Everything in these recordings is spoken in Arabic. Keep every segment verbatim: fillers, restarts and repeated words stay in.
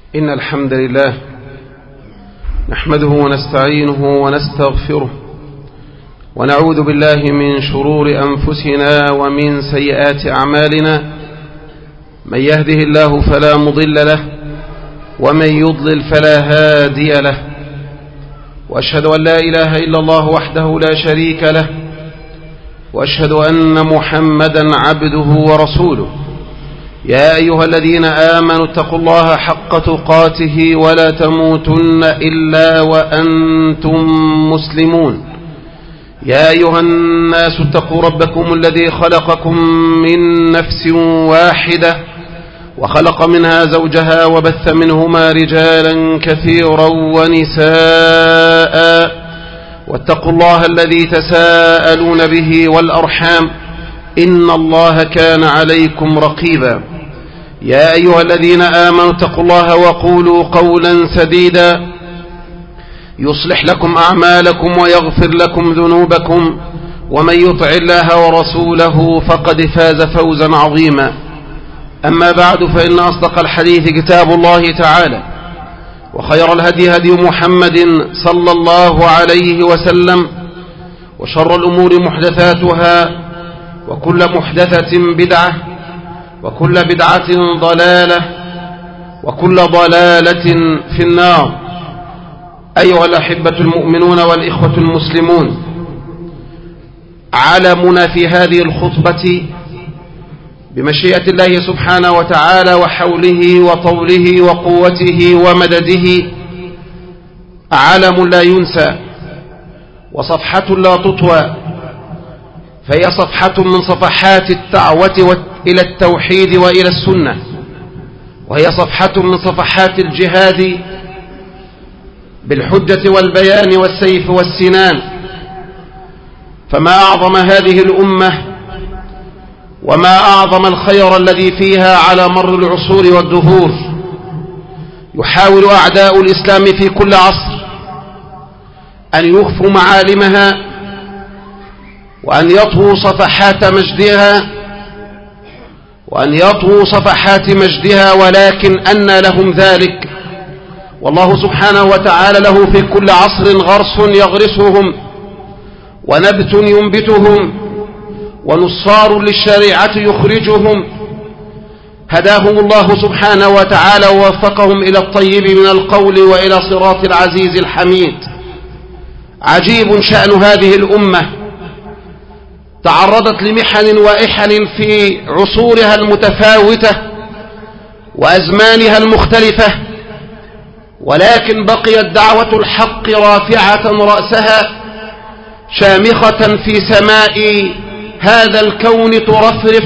إن الحمد لله نحمده ونستعينه ونستغفره ونعوذ بالله من شرور أنفسنا ومن سيئات أعمالنا. من يهده الله فلا مضل له ومن يضلل فلا هادي له، وأشهد أن لا إله إلا الله وحده لا شريك له، وأشهد أن محمدا عبده ورسوله. يا أيها الذين آمنوا اتقوا الله حق تقاته ولا تموتن إلا وأنتم مسلمون. يا أيها الناس اتقوا ربكم الذي خلقكم من نفس واحدة وخلق منها زوجها وبث منهما رجالا كثيرا ونساء، واتقوا الله الذي تساءلون به والأرحام إن الله كان عليكم رقيبا. يا أيها الذين آمنوا اتقوا الله وقولوا قولا سديدا يصلح لكم أعمالكم ويغفر لكم ذنوبكم، ومن يطع الله ورسوله فقد فاز فوزا عظيما. أما بعد، فإن أصدق الحديث كتاب الله تعالى، وخير الهدي هدي محمد صلى الله عليه وسلم، وشر الأمور محدثاتها، وكل محدثة بدعة، وكل بدعة ضلالة، وكل ضلالة في النار. أيها الأحبة المؤمنون والإخوة المسلمون، علمنا في هذه الخطبة بمشيئة الله سبحانه وتعالى وحوله وطوله وقوته ومدده علم لا ينسى وصفحة لا تطوى، فهي صفحة من صفحات الدعوة إلى التوحيد وإلى السنة، وهي صفحة من صفحات الجهاد بالحجة والبيان والسيف والسنان. فما أعظم هذه الأمة وما أعظم الخير الذي فيها على مر العصور والدهور. يحاول أعداء الإسلام في كل عصر أن يخفوا معالمها وأن يطووا صفحات مجدها وأن يطووا صفحات مجدها ولكن أنى لهم ذلك؟ والله سبحانه وتعالى له في كل عصر غرس يغرسهم ونبت ينبتهم ونصار للشريعة يخرجهم. هداهم الله سبحانه وتعالى ووفقهم إلى الطيب من القول وإلى صراط العزيز الحميد. عجيب شأن هذه الأمة، تعرضت لمحن وإحن في عصورها المتفاوتة وأزمانها المختلفة، ولكن بقيت دعوة الحق رافعة رأسها شامخة في سماء هذا الكون ترفرف،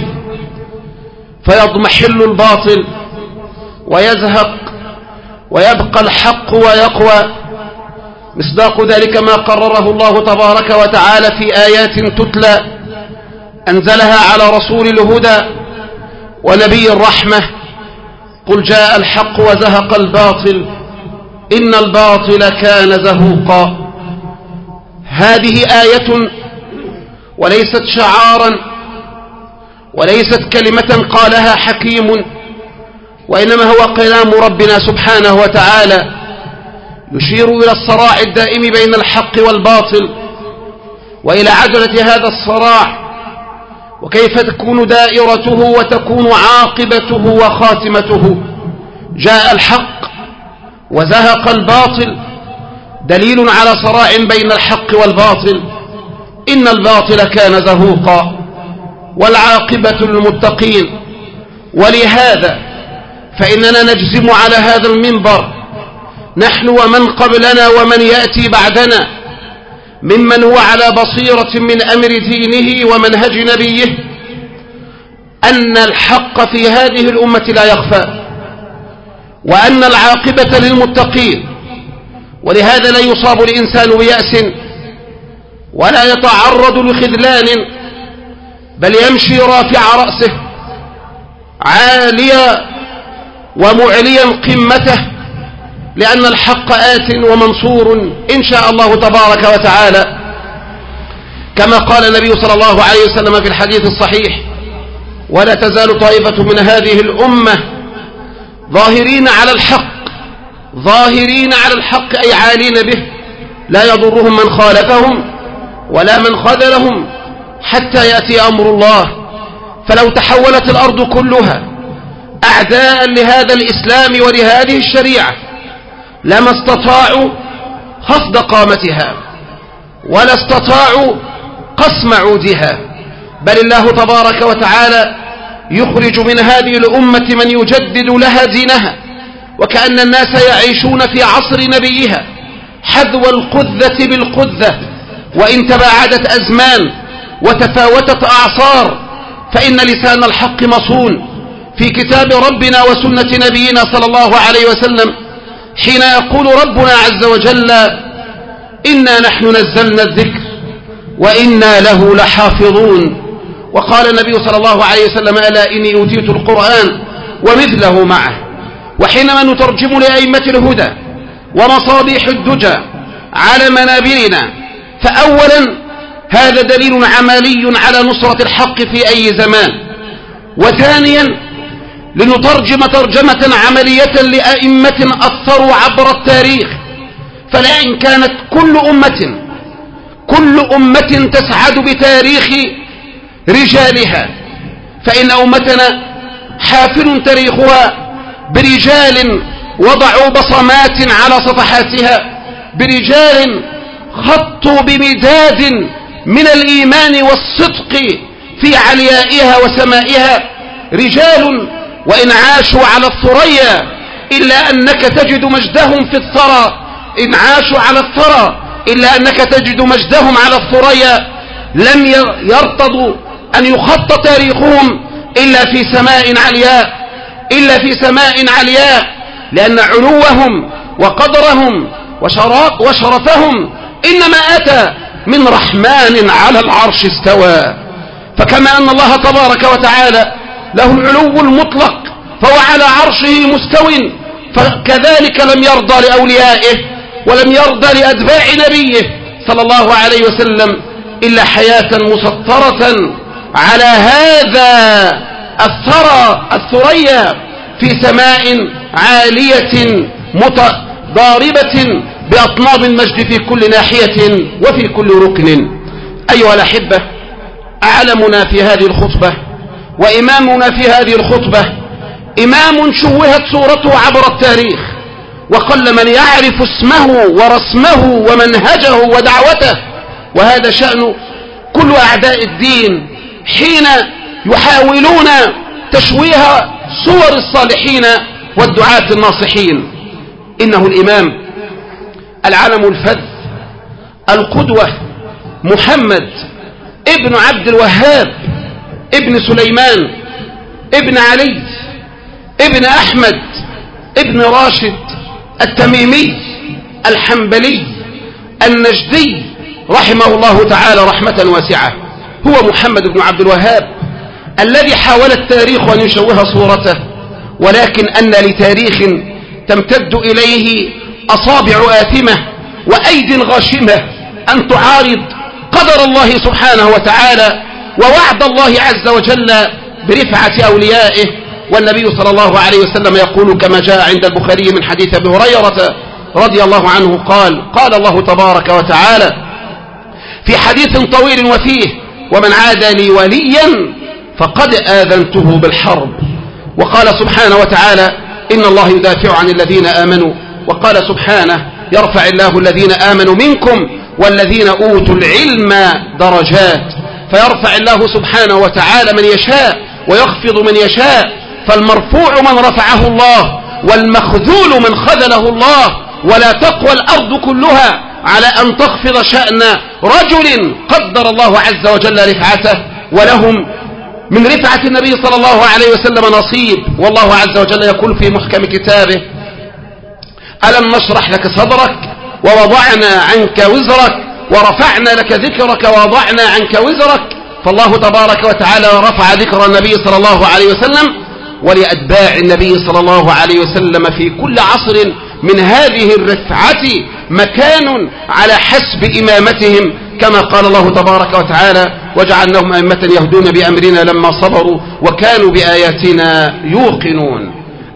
فيضمحل الباطل ويزهق ويبقى الحق ويقوى. مصداق ذلك ما قرره الله تبارك وتعالى في آيات تتلى أنزلها على رسول الهدى ونبي الرحمة: قل جاء الحق وزهق الباطل إن الباطل كان زهوقا. هذه آية وليست شعارا وليست كلمة قالها حكيم، وإنما هو كلام ربنا سبحانه وتعالى يشير إلى الصراع الدائم بين الحق والباطل، وإلى عجلة هذا الصراع، وكيف تكون دائرته وتكون عاقبته وخاتمته. جاء الحق وزهق الباطل دليل على صراع بين الحق والباطل. إن الباطل كان زهوقا والعاقبة للمتقين. ولهذا فإننا نجزم على هذا المنبر، نحن ومن قبلنا ومن يأتي بعدنا، ممن هو على بصيرة من أمر دينه ومنهج نبيه، أن الحق في هذه الأمة لا يخفى، وأن العاقبة للمتقين. ولهذا لا يصاب الإنسان بيأس ولا يتعرض لخذلان، بل يمشي رافع رأسه عاليا ومعليا قمته، لأن الحق آت ومنصور إن شاء الله تبارك وتعالى، كما قال النبي صلى الله عليه وسلم في الحديث الصحيح: ولا تزال طائفة من هذه الأمة ظاهرين على الحق ظاهرين على الحق أي عالين به، لا يضرهم من خالفهم ولا من خذلهم حتى يأتي أمر الله. فلو تحولت الأرض كلها أعداء لهذا الإسلام ولهذه الشريعة لما استطاعوا خفض قامتها ولا استطاعوا قسم عودها، بل الله تبارك وتعالى يخرج من هذه الأمة من يجدد لها دينها، وكأن الناس يعيشون في عصر نبيها حذو القذة بالقذة، وإن تباعدت أزمان وتفاوتت أعصار فإن لسان الحق مصون في كتاب ربنا وسنة نبينا صلى الله عليه وسلم، حين يقول ربنا عز وجل: إنا نحن نزلنا الذكر وإنا له لحافظون. وقال النبي صلى الله عليه وسلم: ألا إني أوتيت القرآن ومثله معه. وحينما نترجم لأئمة الهدى ومصابيح الدجى على منابرنا، فأولا هذا دليل عملي على نصرة الحق في أي زمان، وثانيا لنترجم ترجمة عملية لأئمة أثروا عبر التاريخ. فلئن كانت كل أمة كل أمة تسعد بتاريخ رجالها، فإن أمتنا حافل تاريخها برجال وضعوا بصمات على صفحاتها، برجال خطوا بمداد من الإيمان والصدق في عليائها وسمائها، رجال وإن عاشوا على الثريا إلا أنك تجد مجدهم في الثرى، إن عاشوا على الثرى إلا أنك تجد مجدهم على الثريا، لم يرتضوا أن يخط تاريخهم إلا في سماء علياء إلا في سماء علياء لأن علوهم وقدرهم وشرفهم إنما أتى من رحمن على العرش استوى. فكما أن الله تبارك وتعالى له العلو المطلق فهو على عرشه مستو، فكذلك لم يرضى لأوليائه ولم يرضى لأتباع نبيه صلى الله عليه وسلم إلا حياة مسطرة على هذا الثرى الثريا في سماء عالية متضاربة بأطناب المجد في كل ناحية وفي كل ركن. أيها الأحبة، أعلمنا في هذه الخطبة وإمامنا في هذه الخطبة إمام شوهت صورته عبر التاريخ، وقل من يعرف اسمه ورسمه ومنهجه ودعوته، وهذا شأن كل أعداء الدين حين يحاولون تشويه صور الصالحين والدعاة الناصحين. إنه الإمام العلم الفذ القدوة محمد ابن عبد الوهاب ابن سليمان ابن علي ابن أحمد ابن راشد التميمي الحنبلي النجدي رحمه الله تعالى رحمة واسعة. هو محمد بن عبد الوهاب الذي حاول التاريخ أن يشوه صورته، ولكن أن لتاريخ تمتد إليه أصابع آثمة وأيد غاشمة أن تعارض قدر الله سبحانه وتعالى ووعد الله عز وجل برفعة أوليائه. والنبي صلى الله عليه وسلم يقول كما جاء عند البخاري من حديث أبي هريرة رضي الله عنه قال: قال الله تبارك وتعالى في حديث طويل وفيه: ومن عاد لي وليا فقد آذنته بالحرب. وقال سبحانه وتعالى: إن الله يدافع عن الذين آمنوا. وقال سبحانه: يرفع الله الذين آمنوا منكم والذين أوتوا العلم درجات. فيرفع الله سبحانه وتعالى من يشاء ويخفض من يشاء، فالمرفوع من رفعه الله والمخذول من خذله الله. ولا تقوى الأرض كلها على أن تخفض شأن رجل قدر الله عز وجل رفعته، ولهم من رفعة النبي صلى الله عليه وسلم نصيب. والله عز وجل يقول في محكم كتابه: ألم نشرح لك صدرك ووضعنا عنك وزرك ورفعنا لك ذكرك ووضعنا عنك وزرك. فالله تبارك وتعالى رفع ذكر النبي صلى الله عليه وسلم، ولأتباع النبي صلى الله عليه وسلم في كل عصر من هذه الرفعة مكان على حسب إمامتهم، كما قال الله تبارك وتعالى: وجعلناهم أئمة يهدون بأمرنا لما صبروا وكانوا بآياتنا يوقنون.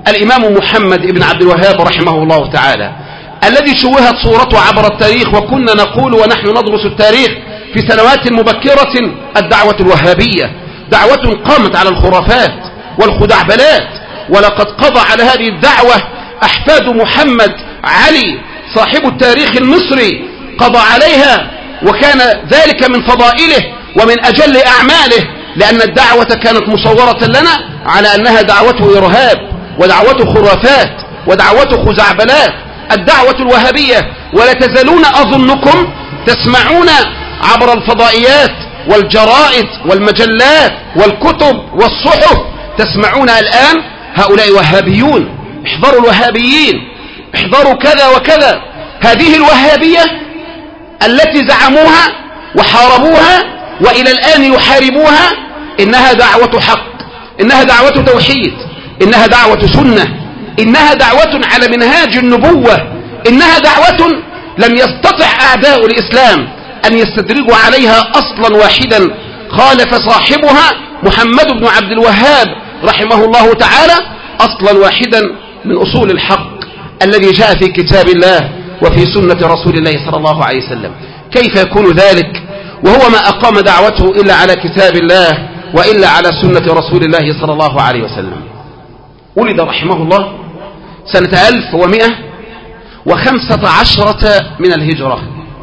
الإمام محمد بن عبد الوهاب رحمه الله تعالى، الذي شوهت صورته عبر التاريخ. وكنا نقول ونحن ندرس التاريخ في سنوات مبكرة: الدعوة الوهابية دعوة قامت على الخرافات والخدعبلات، ولقد قضى على هذه الدعوة أحفاد محمد علي صاحب التاريخ المصري، قضى عليها، وكان ذلك من فضائله ومن أجل أعماله، لأن الدعوة كانت مصورة لنا على أنها دعوة إرهاب ودعوة خرافات ودعوة خزعبلات، الدعوة الوهابية. ولا تزالون أظنكم تسمعون عبر الفضائيات والجرائد والمجلات والكتب والصحف، تسمعون الآن هؤلاء وهابيون، احذروا الوهابيين، احذروا كذا وكذا. هذه الوهابية التي زعموها وحاربوها وإلى الآن يحاربوها إنها دعوة حق، إنها دعوة توحيد، إنها دعوة سنة، إنها دعوة على منهاج النبوة، إنها دعوة لم يستطع أعداء الإسلام أن يستدرجوا عليها أصلا واحدا خالف صاحبها محمد بن عبد الوهاب رحمه الله تعالى أصلا واحدا من أصول الحق الذي جاء في كتاب الله وفي سنة رسول الله صلى الله عليه وسلم. كيف يكون ذلك وهو ما أقام دعوته إلا على كتاب الله وإلا على سنة رسول الله صلى الله عليه وسلم؟ ولد رحمه الله سنة ألف ومئة وخمسة عشرة من الهجرة،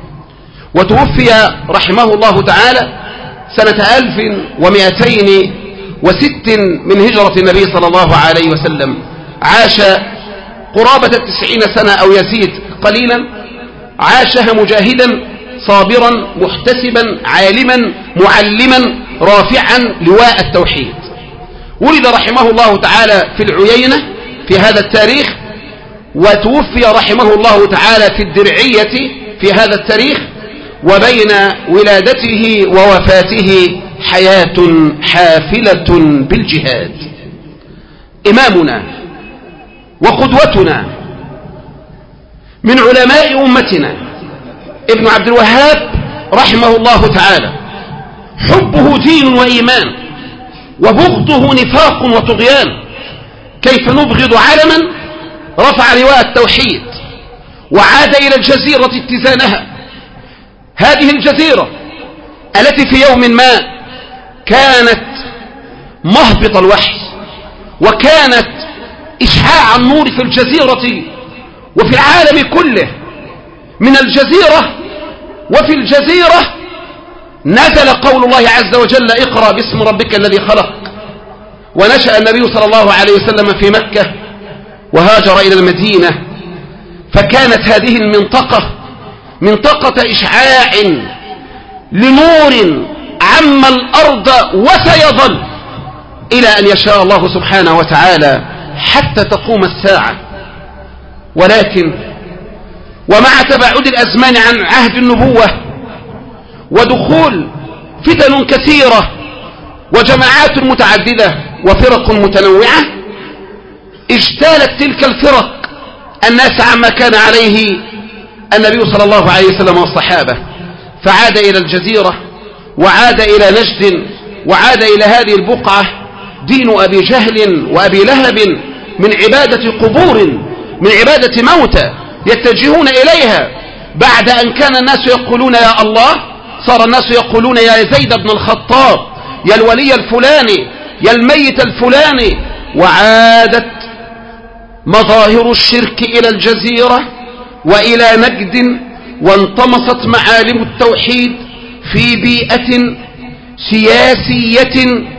وتوفي رحمه الله تعالى سنة ألف ومئتين وست من هجرة النبي صلى الله عليه وسلم. عاش قرابة التسعين سنة أو يزيد قليلا، عاشها مجاهدا صابرا محتسبا عالما معلما رافعا لواء التوحيد. ولد رحمه الله تعالى في العيينة في هذا التاريخ، وتوفي رحمه الله تعالى في الدرعية في هذا التاريخ، وبين ولادته ووفاته حياة حافلة بالجهاد. إمامنا وقدوتنا من علماء أمتنا ابن عبد الوهاب رحمه الله تعالى، حبه دين وإيمان وبغضه نفاق وطغيان. كيف نبغض علما رفع لواء التوحيد وعاد إلى الجزيرة اتزانها، هذه الجزيرة التي في يوم ما كانت مهبط الوحي وكانت إشعاع النور في الجزيرة وفي العالم كله. من الجزيرة وفي الجزيرة نزل قول الله عز وجل: اقرأ باسم ربك الذي خلق. ونشأ النبي صلى الله عليه وسلم في مكة وهاجر إلى المدينة، فكانت هذه المنطقة منطقة إشعاع لنور عم الأرض وسيظل إلى أن يشاء الله سبحانه وتعالى حتى تقوم الساعة. ولكن ومع تباعد الأزمان عن عهد النبوة ودخول فتن كثيرة وجماعات متعددة وفرق متنوعة، اجتالت تلك الفرق الناس عما كان عليه النبي صلى الله عليه وسلم والصحابة، فعاد إلى الجزيرة وعاد إلى نجد وعاد إلى هذه البقعة دين أبي جهل وأبي لهب من عبادة قبور، من عبادة موتى يتجهون إليها. بعد أن كان الناس يقولون يا الله، صار الناس يقولون يا زيد بن الخطاب، يا الولي الفلاني، يا الميت الفلاني. وعادت مظاهر الشرك إلى الجزيرة وإلى نجد، وانطمست معالم التوحيد في بيئة سياسية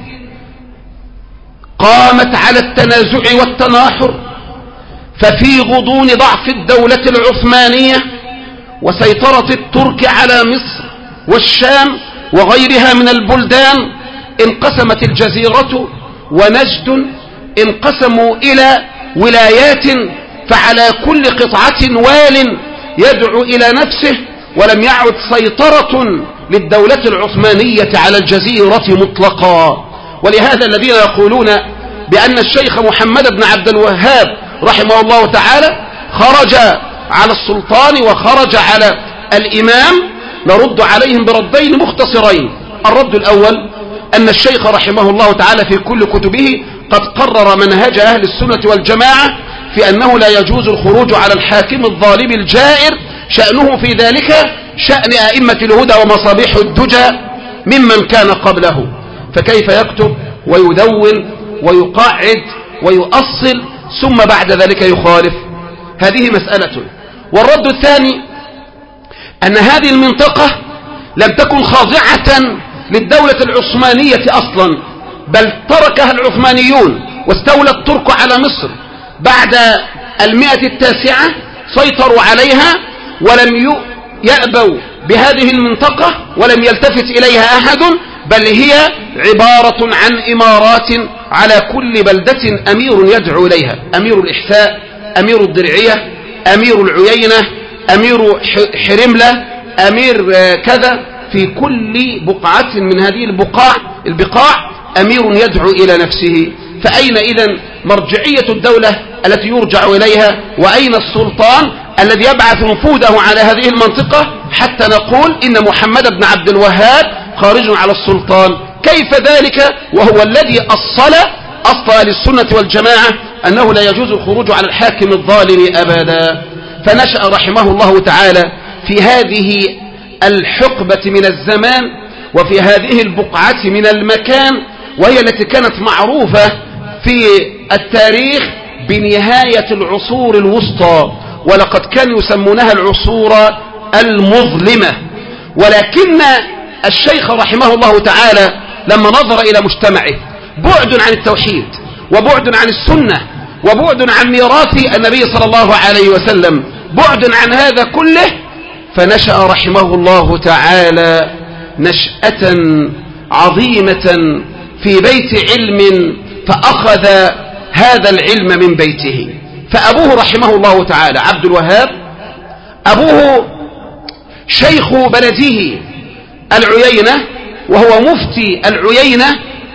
قامت على التنازع والتناحر. ففي غضون ضعف الدولة العثمانية وسيطرة الترك على مصر والشام وغيرها من البلدان، انقسمت الجزيرة ونجد انقسموا إلى ولايات، فعلى كل قطعة وال يدعو إلى نفسه، ولم يعد سيطرة للدولة العثمانية على الجزيرة مطلقا. ولهذا الذين يقولون بأن الشيخ محمد بن عبد الوهاب رحمه الله تعالى خرج على السلطان وخرج على الإمام، نرد عليهم بردين مختصرين. الرد الأول أن الشيخ رحمه الله تعالى في كل كتبه قد قرر منهج أهل السنة والجماعة في أنه لا يجوز الخروج على الحاكم الظالم الجائر، شأنه في ذلك شأن أئمة الهدى ومصابيح الدجى ممن كان قبله. فكيف يكتب ويدون ويقعد ويؤصل ثم بعد ذلك يخالف؟ هذه مسألة. والرد الثاني أن هذه المنطقة لم تكن خاضعة للدولة العثمانية أصلا، بل تركها العثمانيون واستولى الترك على مصر بعد المئة التاسعة، سيطروا عليها ولم يأبوا بهذه المنطقة ولم يلتفت إليها أحد، بل هي عبارة عن إمارات على كل بلدة أمير يدعو إليها، أمير الإحساء، أمير الدرعية، أمير العيينة، أمير حرملة، أمير كذا، في كل بقعة من هذه البقاع البقاع أمير يدعو إلى نفسه. فأين إذن مرجعية الدولة التي يرجع إليها؟ وأين السلطان الذي يبعث نفوذه على هذه المنطقة حتى نقول إن محمد بن عبد الوهاب خارج على السلطان؟ كيف ذلك وهو الذي أصل أصل أهل السنة والجماعة أنه لا يجوز الخروج على الحاكم الظالم أبدا؟ فنشأ رحمه الله تعالى في هذه الحقبة من الزمان وفي هذه البقعة من المكان، وهي التي كانت معروفة في التاريخ بنهاية العصور الوسطى، ولقد كانوا يسمونها العصور المظلمة. ولكن الشيخ رحمه الله تعالى لما نظر إلى مجتمعه بعد عن التوحيد وبعد عن السنة وبعد عن ميراث النبي صلى الله عليه وسلم، بعد عن هذا كله، فنشأ رحمه الله تعالى نشأة عظيمة في بيت علم، فأخذ هذا العلم من بيته. فأبوه رحمه الله تعالى عبد الوهاب، أبوه شيخ بلده العيينة، وهو مفتي العيينة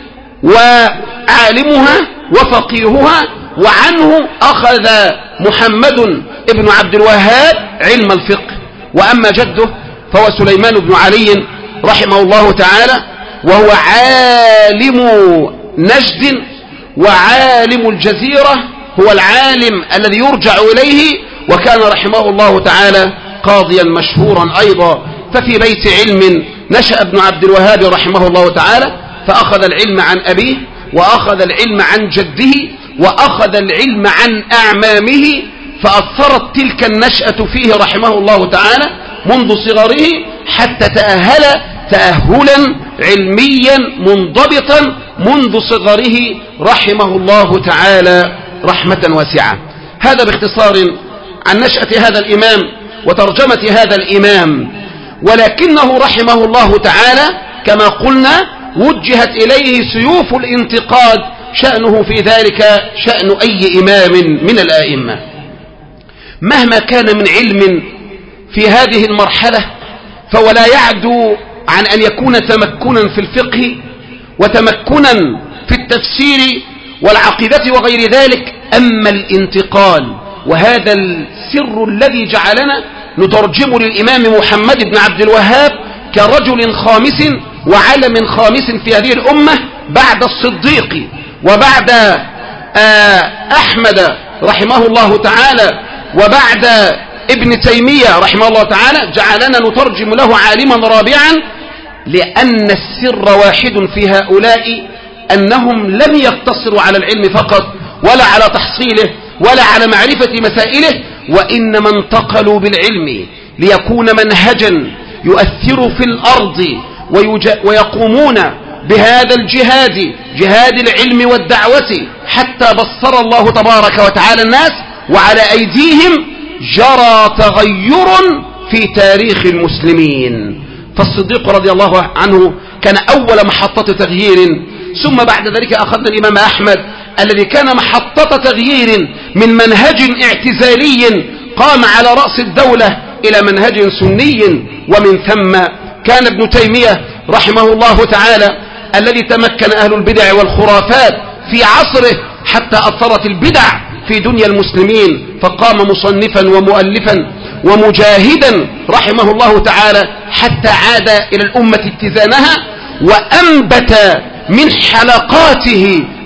وعالمها وفقيهها، وعنه أخذ محمد ابن عبد الوهاب علم الفقه. وأما جده فهو سليمان بن علي رحمه الله تعالى، وهو عالم نجد وعالم الجزيرة، هو العالم الذي يرجع إليه، وكان رحمه الله تعالى قاضيا مشهورا أيضا. ففي بيت علم نشأ ابن عبد الوهاب رحمه الله تعالى، فأخذ العلم عن أبيه وأخذ العلم عن جده وأخذ العلم عن أعمامه، فأثرت تلك النشأة فيه رحمه الله تعالى منذ صغره حتى تأهل تأهلا علميا منضبطا منذ صغره رحمه الله تعالى رحمة واسعة. هذا باختصار عن نشأة هذا الإمام وترجمة هذا الإمام. ولكنه رحمه الله تعالى كما قلنا وجهت إليه سيوف الانتقاد، شأنه في ذلك شأن أي إمام من الآئمة، مهما كان من علم في هذه المرحلة فهو لا يعدو عن أن يكون تمكنا في الفقه وتمكنا في التفسير والعقيدة وغير ذلك. أما الانتقال، وهذا السر الذي جعلنا نترجم للإمام محمد بن عبد الوهاب كرجل خامس وعلم خامس في هذه الأمة بعد الصديق وبعد أحمد رحمه الله تعالى وبعد ابن تيمية رحمه الله تعالى، جعلنا نترجم له عالما رابعا، لأن السر واحد في هؤلاء، أنهم لم يقتصروا على العلم فقط ولا على تحصيله ولا على معرفة مسائله، وإنما انتقلوا بالعلم ليكون منهجا يؤثر في الأرض ويقومون بهذا الجهاد، جهاد العلم والدعوة، حتى بصر الله تبارك وتعالى الناس، وعلى أيديهم جرى تغير في تاريخ المسلمين. فالصديق رضي الله عنه كان أول محطة تغيير، ثم بعد ذلك أخذنا الإمام أحمد الذي كان محطة تغيير من منهج اعتزالي قام على رأس الدولة إلى منهج سني، ومن ثم كان ابن تيمية رحمه الله تعالى الذي تمكن أهل البدع والخرافات في عصره حتى أثرت البدع في دنيا المسلمين، فقام مصنفا ومؤلفا ومجاهدا رحمه الله تعالى حتى عاد إلى الأمة اتزانها، وأنبت من حلقاته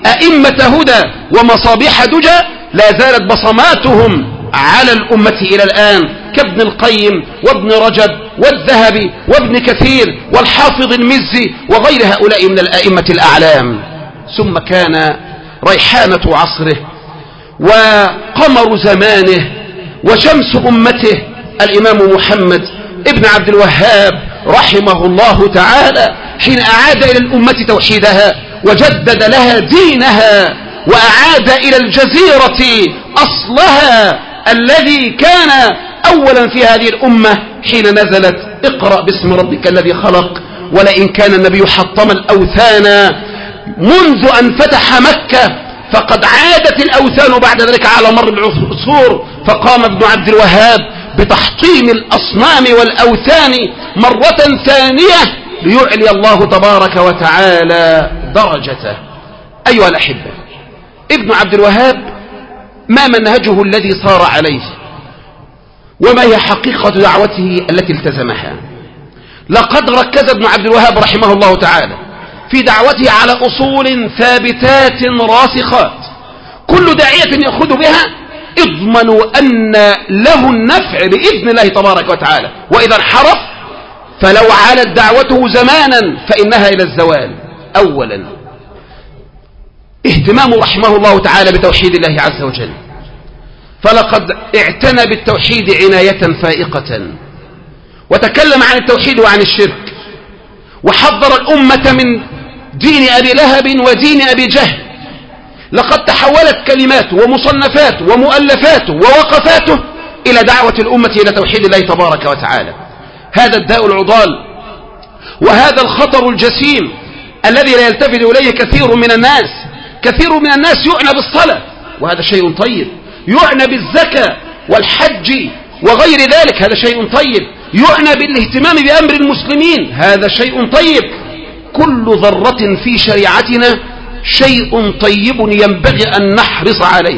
أئمة هدى ومصابيح دجى، لا زالت بصماتهم على الأمة إلى الآن، كابن القيم وابن رجب والذهبي وابن كثير والحافظ المزي وغير هؤلاء من الأئمة الأعلام. ثم كان ريحانة عصره وقمر زمانه وشمس أمته الإمام محمد ابن عبد الوهاب رحمه الله تعالى، حين أعاد إلى الأمة توحيدها وجدد لها دينها وأعاد إلى الجزيرة أصلها الذي كان أولا في هذه الأمة حين نزلت اقرأ باسم ربك الذي خلق. ولئن كان النبي حطم الأوثان منذ أن فتح مكة، فقد عادت الأوثان بعد ذلك على مر العصور، فقام ابن عبد الوهاب بتحطيم الأصنام والأوثان مرة ثانية ليعلي الله تبارك وتعالى درجته. أيها الأحبة، ابن عبد الوهاب ما منهجه الذي صار عليه، وما هي حقيقة دعوته التي التزمها؟ لقد ركز ابن عبد الوهاب رحمه الله تعالى في دعوته على أصول ثابتات راسخات، كل داعية يأخذ بها اضمنوا أن له النفع بإذن الله تبارك وتعالى، وإذا انحرف فلو علت دعوته زمانا فإنها إلى الزوال. أولا، اهتمام رحمه الله تعالى بتوحيد الله عز وجل، فلقد اعتنى بالتوحيد عناية فائقة، وتكلم عن التوحيد وعن الشرك، وحضر الأمة من دين أبي لهب ودين أبي جهل. لقد تحولت كلماته ومصنفاته ومؤلفاته ووقفاته إلى دعوة الأمة إلى توحيد الله تبارك وتعالى. هذا الداء العضال وهذا الخطر الجسيم الذي لا يلتفت إليه كثير من الناس. كثير من الناس يعنى بالصلاة وهذا شيء طيب، يعنى بالزكاة والحج وغير ذلك هذا شيء طيب، يعنى بالاهتمام بأمر المسلمين هذا شيء طيب. كل ذرة في شريعتنا شيء طيب ينبغي أن نحرص عليه.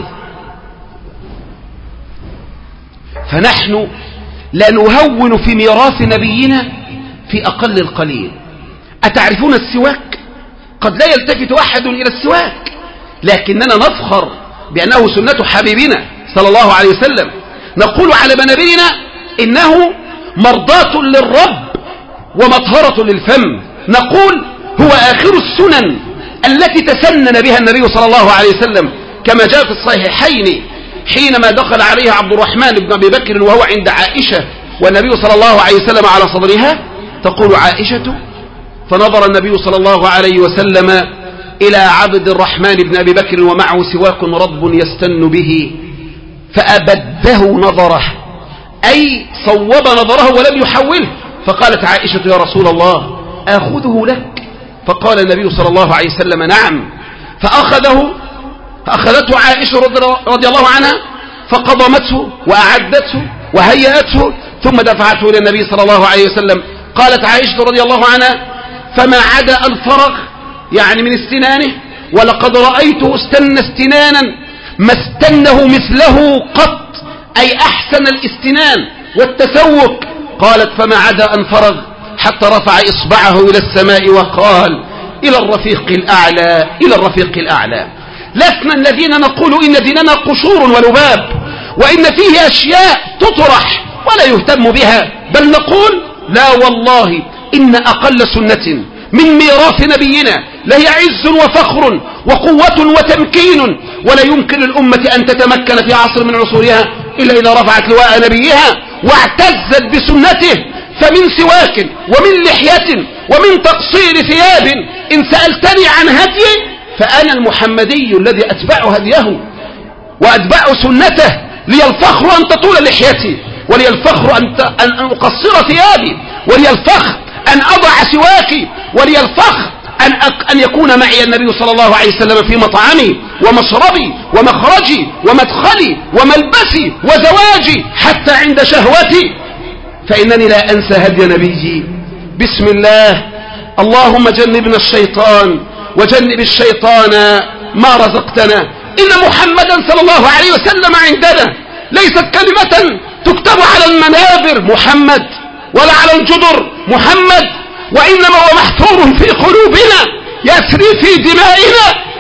فنحن لا نهون في ميراث نبينا في أقل القليل. أتعرفون السواك؟ قد لا يلتفت أحد إلى السواك، لكننا نفخر بأنه سنة حبيبنا صلى الله عليه وسلم. نقول على منابرنا إنه مرضاة للرب ومطهرة للفم. نقول هو آخر السنن التي تسنن بها النبي صلى الله عليه وسلم، كما جاء في الصحيحين حينما دخل عليها عبد الرحمن بن أبي بكر وهو عند عائشة والنبي صلى الله عليه وسلم على صدرها، تقول عائشة: فنظر النبي صلى الله عليه وسلم إلى عبد الرحمن بن أبي بكر ومعه سواك رطب يستن به فأبده نظره، أي صوب نظره ولم يحوله. فقالت عائشة: يا رسول الله آخذه لك؟ فقال النبي صلى الله عليه وسلم: نعم. فأخذه فأخذته عائشة رضي الله عنها فقضمته وأعدته وهيأته ثم دفعته إلى النبي صلى الله عليه وسلم. قالت عائشة رضي الله عنها: فما عدا الفرغ يعني من استنانه، ولقد رأيته استنى استنانا ما استنه مثله قط، أي أحسن الاستنان والتسوق. قالت: فما عدا أن فرغ حتى رفع إصبعه إلى السماء وقال: إلى الرفيق الأعلى إلى الرفيق الأعلى. لسنا الذين نقول إن ديننا قشور ولباب وإن فيه أشياء تطرح ولا يهتم بها، بل نقول: لا والله إن أقل سنة من ميراث نبينا لهي عز وفخر وقوة وتمكين، ولا يمكن للأمة أن تتمكن في عصر من عصورها إلا إذا رفعت لواء نبيها واعتزت بسنته. فمن سواك ومن لحية ومن تقصير ثياب إن سألتني عن هدي فأنا المحمدي الذي أتبع هديه وأتبع سنته، لي الفخر أن تطول لحيتي، ولي الفخر أن, أن أقصر ثيابي، ولي الفخر أن أضع سواكي، ولي الفخر أن, أك... أن يكون معي النبي صلى الله عليه وسلم في مطعمي ومشربي ومخرجي ومدخلي وملبسي وزواجي حتى عند شهوتي، فإنني لا أنسى هدي نبيي. بسم الله، اللهم جنبنا الشيطان وجنب الشيطان ما رزقتنا. إن محمدا صلى الله عليه وسلم عندنا ليست كلمة تكتب على المنابر محمد ولا على الجدر محمد، وإنما هو محفور في قلوبنا يسري في دمائنا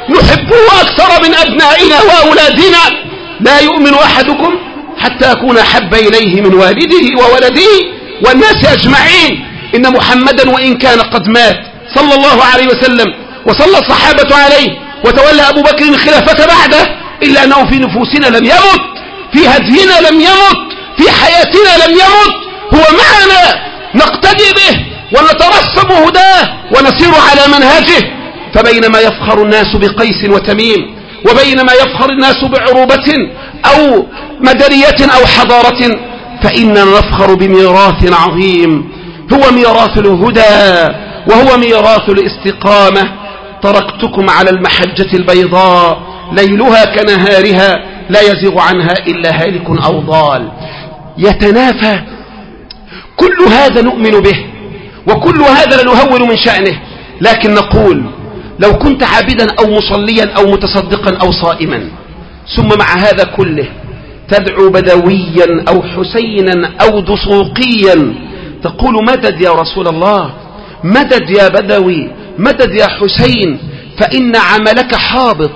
نحبه أكثر من أبنائنا وأولادنا. لا يؤمن أحدكم حتى أكون أحب إليه من والده وولده والناس أجمعين. إن محمدا وإن كان قد مات صلى الله عليه وسلم وصلى الصحابة عليه وتولى أبو بكر الخلافة بعده، إلا أنه في نفوسنا لم يمت، في هدينا لم يمت، في حياتنا لم يمت، هو معنا نقتدي به ونترسم هداه ونسير على منهجه. فبينما يفخر الناس بقيس وتميم، وبينما يفخر الناس بعروبة أو مدنية أو حضارة، فإننا نفخر بميراث عظيم هو ميراث الهدى وهو ميراث الاستقامة. تركتكم على المحجة البيضاء ليلها كنهارها لا يزيغ عنها إلا هالك أو ضال. يتنافى كل هذا نؤمن به، وكل هذا لا نهول من شأنه، لكن نقول لو كنت عابدا أو مصليا أو متصدقا أو صائما، ثم مع هذا كله تدعو بدويا أو حسينا أو دسوقيا تقول مدد يا رسول الله، مدد يا بدوي، مدد يا حسين، فإن عملك حابط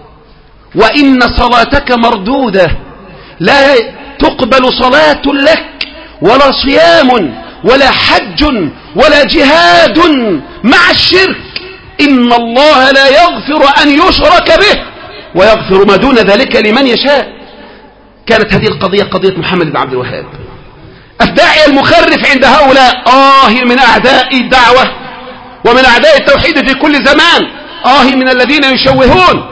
وإن صلاتك مردودة، لا تقبل صلاة لك ولا صيام ولا حج ولا جهاد مع الشرك. إن الله لا يغفر أن يشرك به ويغفر ما دون ذلك لمن يشاء. كانت هذه القضية قضية محمد بن عبد الوهاب. الداعي المخرف عند هؤلاء آه من أعداء الدعوة ومن أعداء التوحيد في كل زمان، آه من الذين يشوهون،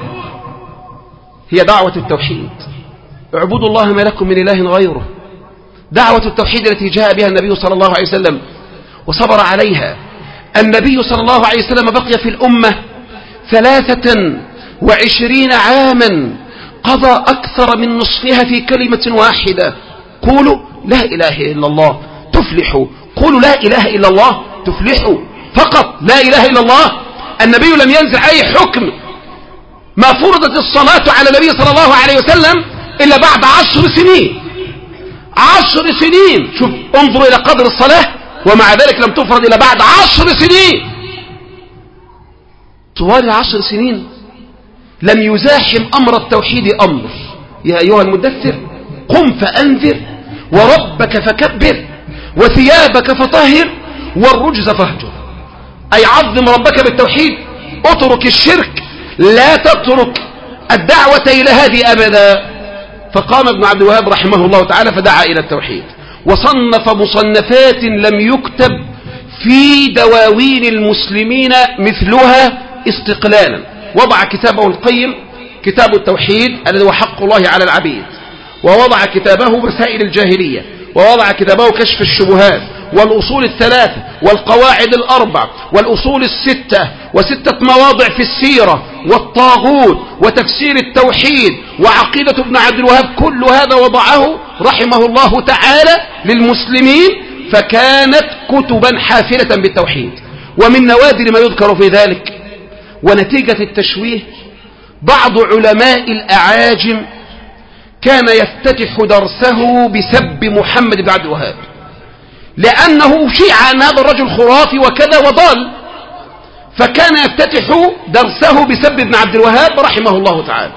هي دعوة التوحيد. اعبدوا الله ما لكم من إله غيره. دعوة التوحيد التي جاء بها النبي صلى الله عليه وسلم وصبر عليها. النبي صلى الله عليه وسلم بقي في الأمة ثلاثة وعشرين عاما، قضى أكثر من نصفها في كلمة واحدة: قولوا لا إله إلا الله تفلحوا، قولوا لا إله إلا الله تفلحوا، فقط لا إله إلا الله. النبي لم ينزل أي حكم. ما فرضت الصلاة على النبي صلى الله عليه وسلم إلا بعد عشر سنين. عشر سنين، شوف انظروا إلى قدر الصلاة، ومع ذلك لم تفرض إلا بعد عشر سنين. طوال العشر سنين لم يزاحم أمر التوحيد أمر. يا أيها المدثر قم فأنذر وربك فكبر وثيابك فطهر والرجز فاهجر. أي عظم ربك بالتوحيد، اترك الشرك، لا تترك الدعوة إلى هذه أبدا. فقام ابن عبد الوهاب رحمه الله تعالى فدعا إلى التوحيد، وصنف مصنفات لم يكتب في دواوين المسلمين مثلها استقلالا. وضع كتابه القيم كتاب التوحيد الذي هو حق الله على العبيد، ووضع كتابه مسائل الجاهلية، ووضع كتابه كشف الشبهات، والأصول الثلاثة، والقواعد الأربع، والأصول الستة، وستة مواضع في السيرة، والطاغوت، وتفسير التوحيد، وعقيدة ابن عبد الوهاب. كل هذا وضعه رحمه الله تعالى للمسلمين، فكانت كتبا حافلة بالتوحيد. ومن نوادر ما يذكر في ذلك ونتيجة التشويه، بعض علماء الأعاجم كان يفتتح درسه بسب محمد بن عبد الوهاب، لأنه شيع أن هذا الرجل خرافي وكذا وضال، فكان يفتتح درسه بسب ابن عبد الوهاب رحمه الله تعالى.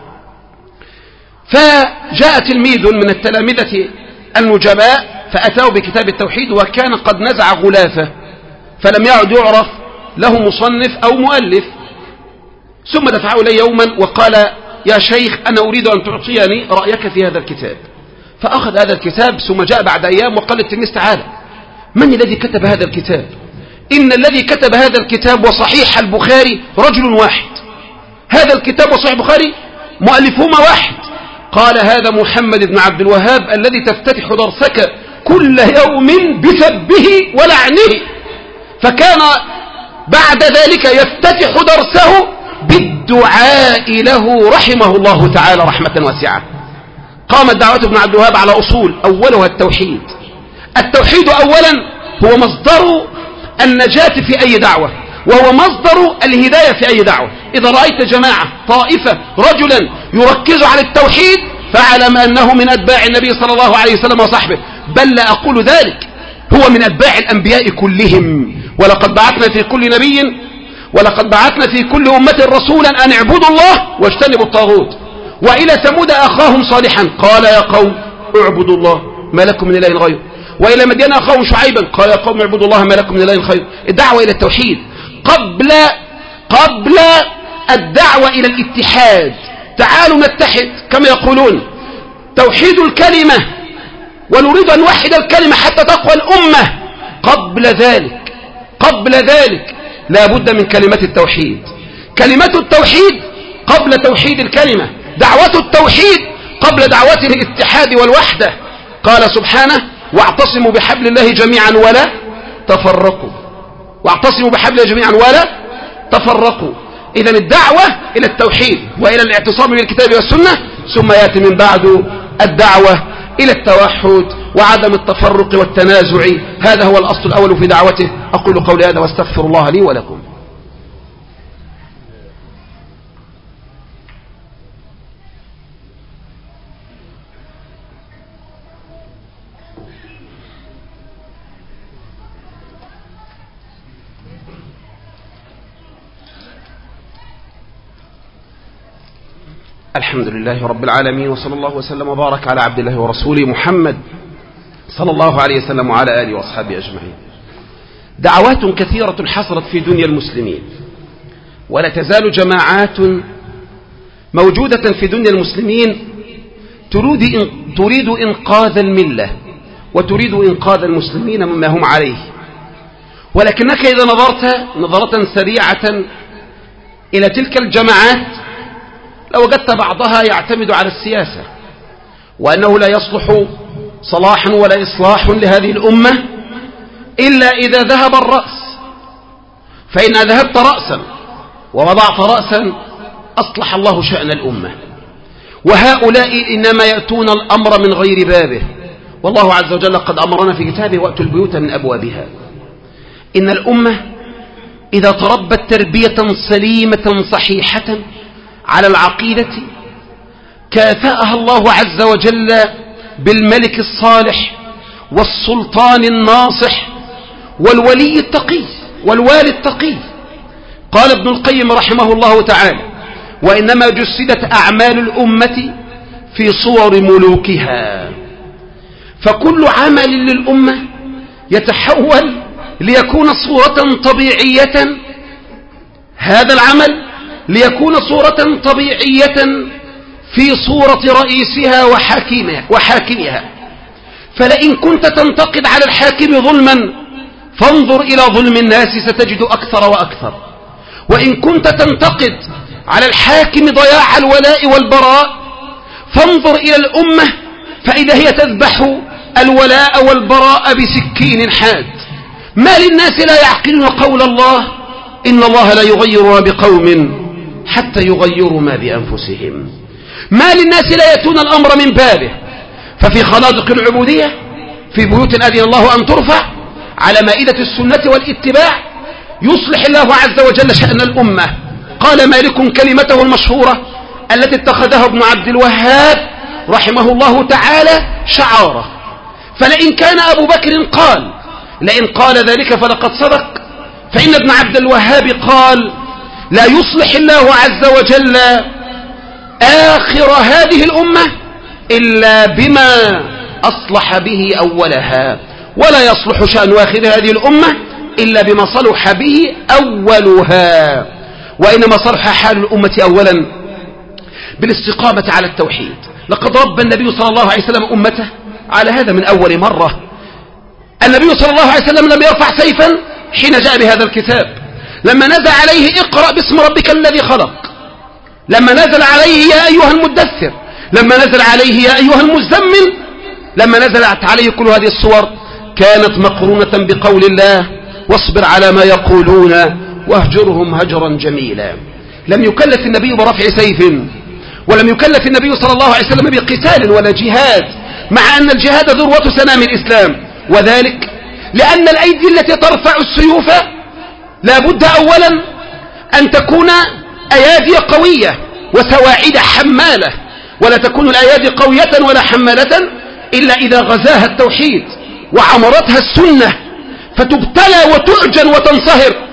فجاء تلميذ من التلامذة النجباء فأتاه بكتاب التوحيد، وكان قد نزع غلافه فلم يعد يعرف له مصنف أو مؤلف. ثم دفعه إلي يوما وقال: يا شيخ أنا أريد أن تعطيني رأيك في هذا الكتاب. فأخذ هذا الكتاب، ثم جاء بعد أيام وقال للتلميذ: تعالى، من الذي كتب هذا الكتاب؟ إن الذي كتب هذا الكتاب وصحيح البخاري رجل واحد، هذا الكتاب وصحيح البخاري مؤلفهما واحد. قال: هذا محمد بن عبد الوهاب الذي تفتتح درسك كل يوم بسبه ولعنه. فكان بعد ذلك يفتتح درسه بالدعاء له رحمه الله تعالى رحمة واسعة. قامت دعوة ابن عبد الوهاب على أصول، أولها التوحيد. التوحيد أولا هو مصدر النجاة في أي دعوة، وهو مصدر الهداية في أي دعوة. إذا رأيت جماعة طائفة رجلا يركز على التوحيد فاعلم أنه من أتباع النبي صلى الله عليه وسلم وصحبه، بل لا أقول ذلك، هو من أتباع الأنبياء كلهم. ولقد بعثنا في كل نبي ولقد بعثنا في كل أمة رسولا أن اعبدوا الله واجتنبوا الطاغوت. وإلى ثمود أخاهم صالحا قال يا قوم اعبدوا الله ما لكم من إله غيره. وإلى مدين أخاهم شعيبا قال يا قوم اعبدوا الله ما لكم من إله غيره. الدعوة إلى التوحيد قبل قبل الدعوة إلى الاتحاد. تعالوا نتحد كما يقولون توحيد الكلمة، ونريد أن نوحد الكلمة حتى تقوى الأمة. قبل ذلك قبل ذلك لا بد من كلمة التوحيد. كلمة التوحيد قبل توحيد الكلمة، دعوة التوحيد قبل دعوة الاتحاد والوحدة. قال سبحانه واعتصموا بحبل الله جميعا ولا تفرقوا. واعتصموا بحبل الله جميعا ولا تفرقوا. إذن الدعوة إلى التوحيد وإلى الاعتصام بالكتاب والسنة، ثم يأتي من بعد الدعوة إلى التوحد وعدم التفرق والتنازع. هذا هو الأصل الأول في دعوته. أقول قولي هذا واستغفر الله لي ولكم. الحمد لله رب العالمين، وصلى الله وسلم وبارك على عبد الله ورسوله محمد صلى الله عليه وسلم وعلى آله وأصحابه أجمعين. دعوات كثيرة حصلت في دنيا المسلمين، ولا تزال جماعات موجودة في دنيا المسلمين تريد تريد إنقاذ الملة وتريد إنقاذ المسلمين مما هم عليه. ولكنك إذا نظرت نظرة سريعة إلى تلك الجماعات لوجدت بعضها يعتمد على السياسة، وأنه لا يصلح صلاحا ولا إصلاح لهذه الأمة إلا إذا ذهب الرأس، فإن ذهبت رأسا ووضعت رأسا أصلح الله شأن الأمة. وهؤلاء إنما يأتون الأمر من غير بابه، والله عز وجل قد أمرنا في كتابه وأتوا البيوت من أبوابها. إن الأمة إذا تربت تربية سليمة صحيحة على العقيدة كافأها الله عز وجل بالملك الصالح والسلطان الناصح والولي التقي والوالي التقي. قال ابن القيم رحمه الله تعالى وإنما جسدت أعمال الأمة في صور ملوكها، فكل عمل للأمة يتحول ليكون صورة طبيعية، هذا العمل ليكون صورة طبيعية في صورة رئيسها وحاكمها, وحاكمها. فلئن كنت تنتقد على الحاكم ظلما فانظر إلى ظلم الناس ستجد أكثر وأكثر. وإن كنت تنتقد على الحاكم ضياع الولاء والبراء فانظر إلى الأمة فإذا هي تذبح الولاء والبراء بسكين حاد. ما للناس لا يعقلون قول الله إن الله لا يغير ما بقوم حتى يغيروا ما بأنفسهم. ما للناس لا يأتون الأمر من بابه. ففي خنادق العبودية في بيوت أذن الله أن ترفع على مائدة السنة والاتباع يصلح الله عز وجل شأن الأمة. قال مالك كلمته المشهورة التي اتخذها ابن عبد الوهاب رحمه الله تعالى شعاره. فلئن كان أبو بكر قال لئن قال ذلك فلقد صدق، فإن ابن عبد الوهاب قال لا يصلح الله عز وجل آخر هذه الأمة إلا بما أصلح به أولها، ولا يصلح شأن آخر هذه الأمة إلا بما صلح به أولها. وإنما صلح حال الأمة أولا بالاستقامة على التوحيد. لقد ربى النبي صلى الله عليه وسلم أمته على هذا من أول مرة. النبي صلى الله عليه وسلم لم يرفع سيفا حين جاء بهذا الكتاب. لما نزل عليه اقرأ باسم ربك الذي خلق، لما نزل عليه يا أيها المدثر، لما نزل عليه يا أيها المزمل، لما نزلت عليه كل هذه الصور كانت مقرونة بقول الله واصبر على ما يقولون واهجرهم هجرا جميلا. لم يكلف النبي برفع سيف، ولم يكلف النبي صلى الله عليه وسلم بقتال ولا جهاد، مع أن الجهاد ذروة سنام الإسلام. وذلك لأن الأيدي التي ترفع السيوف لا بد أولا أن تكون أيادي قوية وسواعد حمالة، ولا تكون الأيادي قوية ولا حمالة إلا إذا غزاها التوحيد وعمرتها السنة فتبتلى وتؤجن وتنصهر.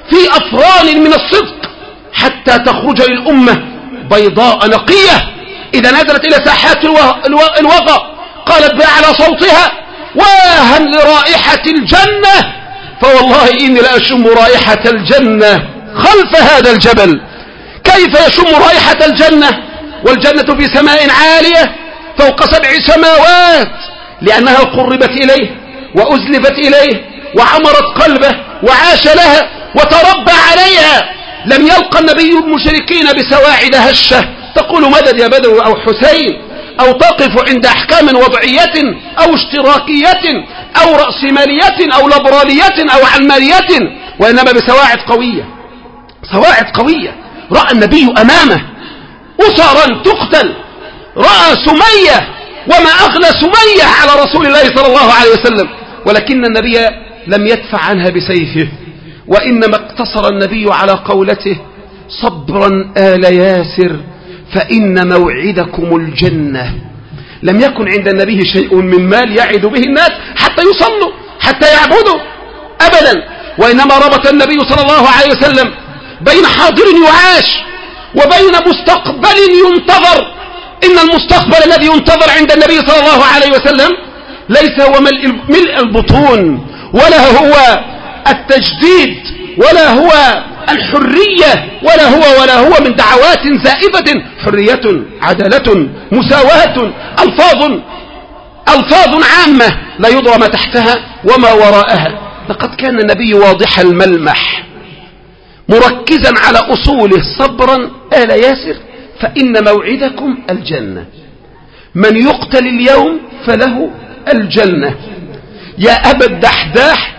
في أفران من الصدق حتى تخرج للأمة بيضاء نقية. إذا نزلت إلى ساحات الوغى قالت بأعلى صوتها: واها لرائحة الجنة، فوالله إني لأشم رائحة الجنة خلف هذا الجبل. كيف يشم رائحة الجنة والجنة في سماء عالية فوق سبع سماوات؟ لأنها قربت إليه وأزلفت إليه وعمرت قلبه وعاش لها وتربى عليها. لم يلقى النبي المشركين بسواعد هشة تقول مدد يا بدو أو حسين، أو تقف عند أحكام وضعية أو اشتراكية أو رأسمالية أو ليبرالية أو علمانية، وإنما بسواعد قوية، سواعد قوية. رأى النبي أمامه أسرا تقتل، رأى سمية وما أغلى سمية على رسول الله صلى الله عليه وسلم، ولكن النبي لم يدفع عنها بسيفه، وإنما اقتصر النبي على قولته: صبرا آل ياسر فإن موعدكم الجنة. لم يكن عند النبي شيء من مال يعد به الناس حتى يصلوا حتى يعبدوا أبدا، وإنما ربط النبي صلى الله عليه وسلم بين حاضر يعاش وبين مستقبل ينتظر. إن المستقبل الذي ينتظر عند النبي صلى الله عليه وسلم ليس هو ملء البطون، ولا هو التجديد، ولا هو الحرية، ولا هو ولا هو من دعوات زائفة. حرية، عدالة، مساواة، ألفاظ ألفاظ عامة لا يدرى ما تحتها وما وراءها. لقد كان النبي واضح الملمح مركزا على أصوله: صبرا آل ياسر فإن موعدكم الجنة، من يقتل اليوم فله الجنة. يا أبا الدحداح،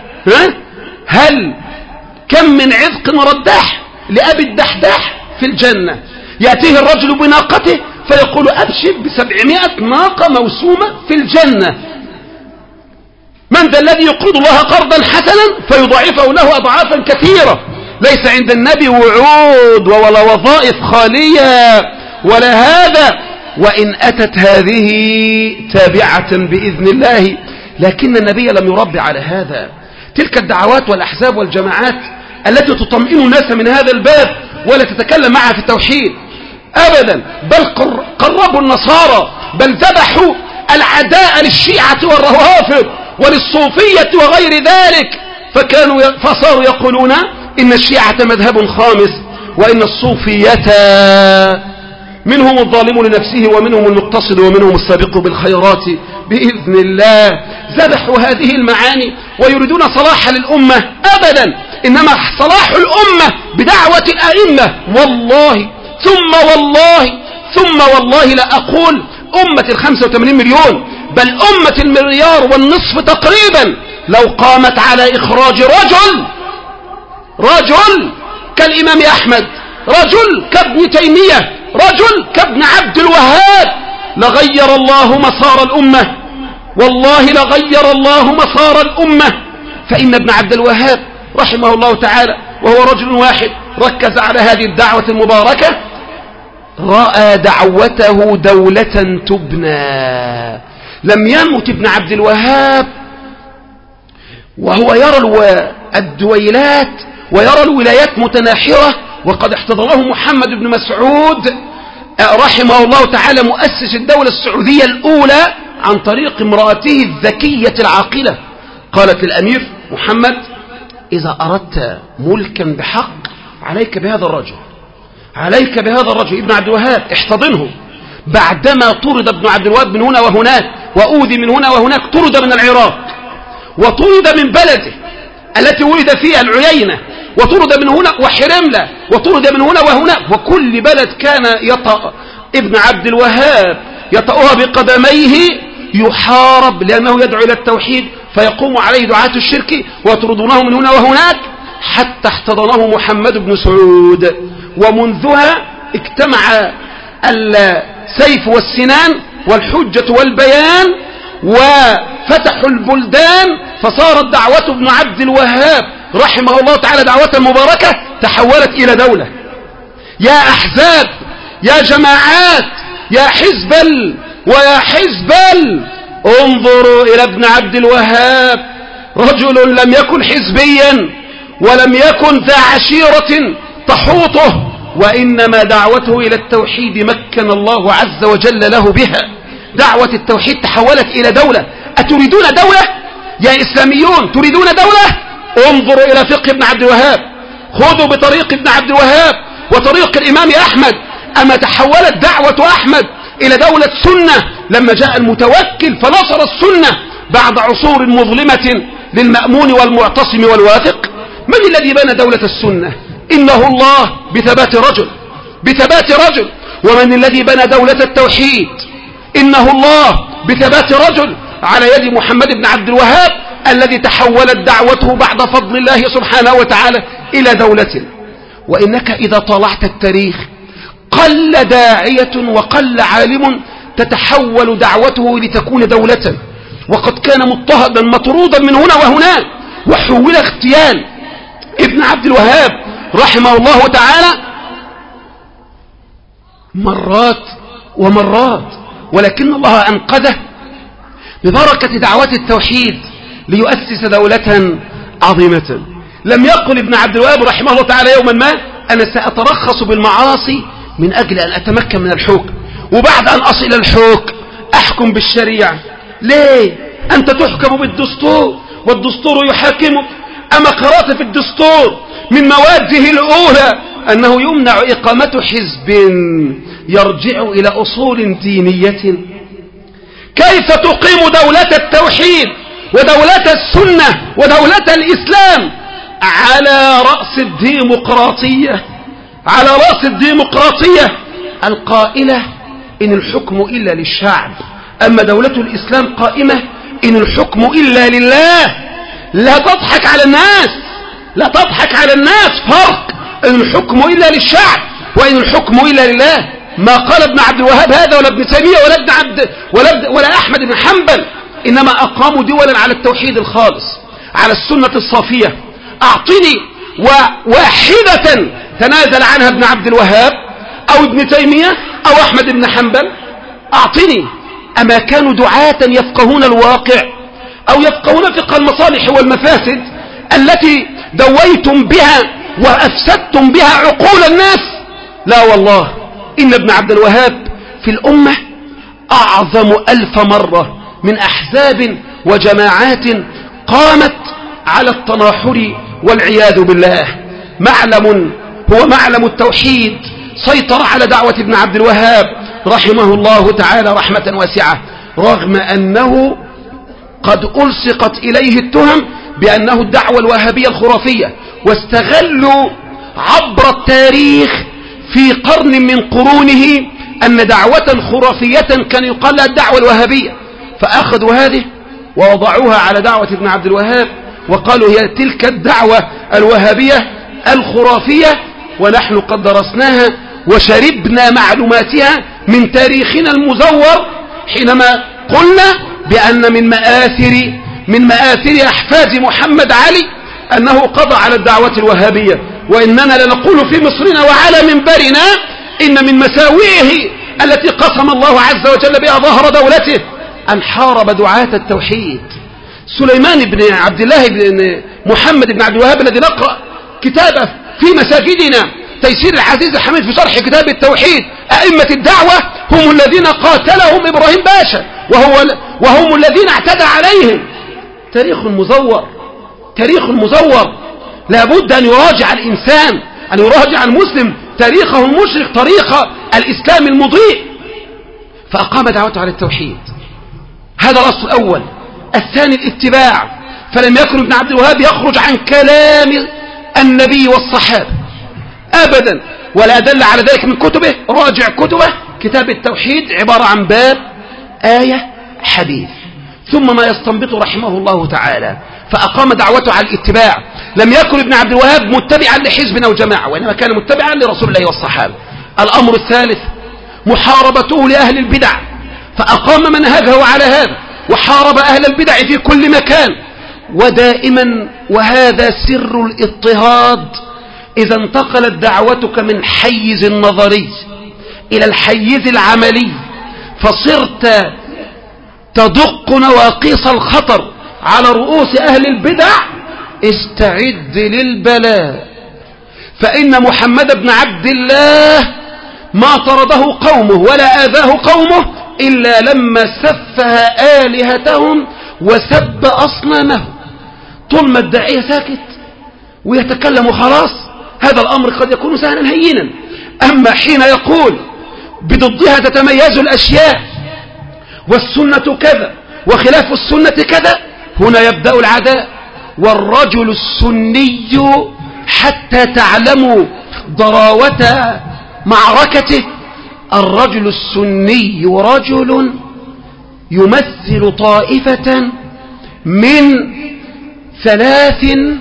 هل كم من عذق رداح لأبي الدحداح في الجنة؟ يأتيه الرجل بناقته فيقول: أبشر بسبعمائة ناقة موسومة في الجنة. من ذا الذي يقرض الله قرضا حسنا فيضاعفه له أضعافا كثيرة؟ ليس عند النبي وعود ولا وظائف خالية ولا هذا، وإن أتت هذه تابعة بإذن الله، لكن النبي لم يربي على هذا. تلك الدعوات والأحزاب والجماعات التي تطمئن الناس من هذا الباب ولا تتكلم معها في التوحيد أبدا، بل قربوا النصارى، بل ذبحوا العداء للشيعة والروافض وللصوفية وغير ذلك، فكانوا فصاروا يقولون إن الشيعة مذهب خامس، وإن الصوفية منهم الظالم لنفسه ومنهم المقتصد ومنهم السابق بالخيرات بإذن الله. ذبحوا هذه المعاني ويريدون صلاح للأمة أبدا، إنما صلاح الأمة بدعوة الأئمة. والله ثم والله ثم والله لا أقول أمة الخمسة وثمانين مليون، بل أمة المليار والنصف تقريبا، لو قامت على إخراج رجل رجل كالإمام أحمد، رجل كابن تيمية، رجل كابن عبد الوهاب، لغير الله مسار الأمة، والله لغير الله مسار الأمة. فإن ابن عبد الوهاب رحمه الله تعالى وهو رجل واحد ركز على هذه الدعوة المباركة، رأى دعوته دولة تبنى. لم يمت ابن عبد الوهاب وهو يرى الدويلات ويرى الولايات متناحرة، وقد احتضنه محمد بن مسعود رحمه الله تعالى مؤسس الدولة السعودية الأولى عن طريق امرأته الذكية العاقلة. قالت للأمير محمد: إذا أردت ملكا بحق عليك بهذا الرجل، عليك بهذا الرجل ابن عبد الوهاب، احتضنه. بعدما طرد ابن عبد الوهاب من هنا وهناك وأوذي من هنا وهناك، طرد من العراق وطرد من بلده التي ولد فيها العيينة، وطرد من هنا وحرملة، وطرد من هنا وهناك، وكل بلد كان يطأ ابن عبد الوهاب يطأها بقدميه يحارب، لأنه يدعو إلى التوحيد فيقوم عليه دعاة الشرك ويطردونه من هنا وهناك، حتى احتضنه محمد بن سعود. ومنذها اجتمع السيف والسنان والحجة والبيان وفتحوا البلدان، فصارت دعوة ابن عبد الوهاب رحمه الله تعالى دعوة مباركة تحولت إلى دولة. يا أحزاب، يا جماعات، يا حزبل ويا حزبل، انظروا إلى ابن عبد الوهاب، رجل لم يكن حزبيا ولم يكن ذا عشيرة تحوطه، وإنما دعوته إلى التوحيد مكن الله عز وجل له بها. دعوة التوحيد تحولت إلى دولة. أتريدون دولة يا إسلاميون؟ تريدون دولة؟ انظروا إلى فقه ابن عبد الوهاب، خذوا بطريق ابن عبد الوهاب وطريق الإمام أحمد. أما تحولت دعوة أحمد إلى دولة سنة لما جاء المتوكل فنصر السنة بعد عصور مظلمة للمأمون والمعتصم والواثق؟ من الذي بنى دولة السنة؟ إنه الله بثبات رجل بثبات رجل. ومن الذي بنى دولة التوحيد؟ إنه الله بثبات رجل على يد محمد بن عبد الوهاب الذي تحولت دعوته بعد فضل الله سبحانه وتعالى إلى دولة. وإنك إذا طالعت التاريخ قل داعية وقل عالم تتحول دعوته لتكون دولة، وقد كان مضطهدا مطرودا من هنا وهناك، وحول اغتيال ابن عبد الوهاب رحمه الله تعالى مرات ومرات، ولكن الله أنقذه ببركة دعوة التوحيد ليؤسس دولة عظيمة. لم يقل ابن عبد الوهاب رحمه الله تعالى يوما ما أنا سأترخص بالمعاصي من أجل أن أتمكن من الحكم، وبعد أن أصل الحكم أحكم بالشريعة. ليه؟ أنت تحكم بالدستور والدستور يحاكمك. أما قرأت في الدستور من مواده الأولى أنه يمنع إقامة حزب يرجع إلى أصول دينية؟ كيف تقيم دولة التوحيد ودولة السنة ودولة الإسلام على رأس الديمقراطية على رأس الديمقراطية القائلة إن الحكم إلا للشعب؟ أما دولة الإسلام قائمة إن الحكم إلا لله. لا تضحك على الناس لا تضحك على الناس فرق إن الحكم إلا للشعب وإن الحكم إلا لله. ما قال ابن عبد الوهاب هذا ولا ابن تيمية ولا ابن عبد ولا, ولا أحمد بن حنبل، إنما أقاموا دولا على التوحيد الخالص على السنة الصافية. أعطني واحدة تنازل عنها ابن عبد الوهاب أو ابن تيمية أو أحمد بن حنبل، أعطني. أما كانوا دعاة يفقهون الواقع أو يفقهون فقه المصالح والمفاسد التي دويتم بها وأفسدتم بها عقول الناس؟ لا والله، إن ابن عبد الوهاب في الأمة أعظم ألف مرة من أحزاب وجماعات قامت على التناحر والعياذ بالله. معلم هو معلم التوحيد سيطر على دعوة ابن عبد الوهاب رحمه الله تعالى رحمة واسعة، رغم أنه قد ألصقت إليه التهم بأنه الدعوة الوهابية الخرافية، واستغلوا عبر التاريخ في قرن من قرونه أن دعوة خرافية كان يقال لها الدعوة الوهابية، فأخذوا هذه ووضعوها على دعوة ابن عبد الوهاب وقالوا هي تلك الدعوة الوهابية الخرافية، ونحن قد درسناها وشربنا معلوماتها من تاريخنا المزور حينما قلنا بأن من مآثر من مآثر أحفاد محمد علي أنه قضى على الدعوة الوهابية. وإننا لنقول في مصرنا وعلى منبرنا إن من مساوئه التي قسم الله عز وجل بها ظهر دولته أن حارب دعاة التوحيد. سليمان بن عبد الله بن محمد بن عبد الوهاب الذي نقرأ كتابه في مساجدنا تيسير العزيز الحميد في شرح كتاب التوحيد، أئمة الدعوة هم الذين قاتلهم إبراهيم باشا وهو وهم الذين اعتدى عليهم. تاريخ مزور تاريخ مزور لابد أن يراجع الإنسان أن يراجع المسلم تاريخه المشرق تاريخ الإسلام المضيء. فأقام دعوته على التوحيد، هذا الأصل الأول. الثاني الاتباع، فلم يكن ابن عبد الوهاب يخرج عن كلام النبي والصحابة أبدا، ولا أدل على ذلك من كتبه. راجع كتبه، كتاب التوحيد عبارة عن باب آية حديث ثم ما يستنبط رحمه الله تعالى. فأقام دعوته على الاتباع. لم يكن ابن عبد الوهاب متبعا لحزب أو جماعة، وإنما كان متبعا لرسول الله والصحابة. الأمر الثالث محاربته لأهل البدع، فأقام منهجه على هذا وحارب أهل البدع في كل مكان. ودائما وهذا سر الاضطهاد إذا انتقلت دعوتك من حيز النظري إلى الحيز العملي فصرت تدق نواقيس الخطر على رؤوس أهل البدع، استعد للبلاء، فإن محمد بن عبد الله ما طرده قومه ولا آذاه قومه إلا لما سفه آلهتهم وسب أصنامه. طول ما الداعية ساكت ويتكلم خلاص هذا الأمر قد يكون سهلا هينا، أما حين يقول بضدها تتميز الأشياء والسنة كذا وخلاف السنة كذا، هنا يبدأ العداء. والرجل السني حتى تعلموا ضراوة معركته، الرجل السني رجل يمثل طائفة من ثلاث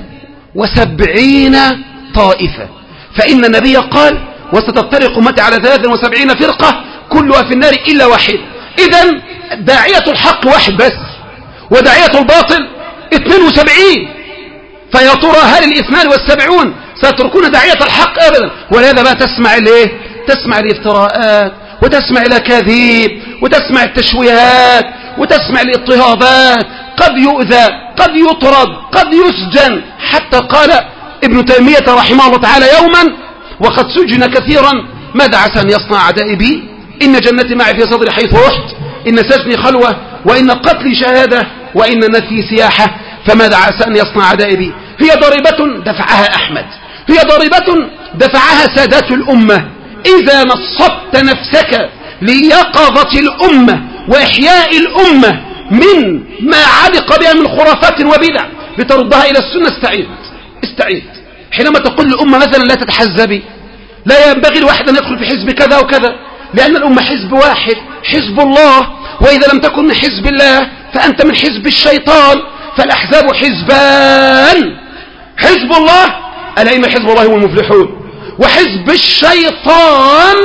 وسبعين طائفة، فإن النبي قال وستفترق أمتي على ثلاث وسبعين فرقة كلها في النار إلا واحد. إذن داعية الحق واحد بس وداعية الباطل اثنين وسبعين، فيا ترى هل الاثنان والسبعون سيتركون داعية الحق؟ أبدا. ولهذا ما تسمع الايه؟ تسمع الافتراءات وتسمع الاكاذيب وتسمع التشويهات وتسمع الاضطهادات، قد يؤذى قد يطرد قد يسجن، حتى قال ابن تيمية رحمه الله تعالى يوما وقد سجن كثيرا: ماذا عسى أن يصنع أعدائي بي؟ إن جنتي معي في صدري حيث رحت، إن سجني خلوة، وإن قتلي شهادة، وإن نفي سياحة، فماذا عسى أن يصنع أعدائي بي؟ هي ضريبة دفعها أحمد، هي ضريبة دفعها سادات الأمة. إذا نصبت نفسك ليقظة الأمة وإحياء الأمة من ما علق بها من خرافات وبدع لتردها إلى السنة، استعيد استعيد. حينما تقول الأمة مثلا لا تتحزبي، لا ينبغي الواحد أن يدخل في حزب كذا وكذا، لأن الأمة حزب واحد، حزب الله، وإذا لم تكن من حزب الله فأنت من حزب الشيطان، فالأحزاب حزبان: حزب الله ألا حزب الله هم المفلحون، وحزب الشيطان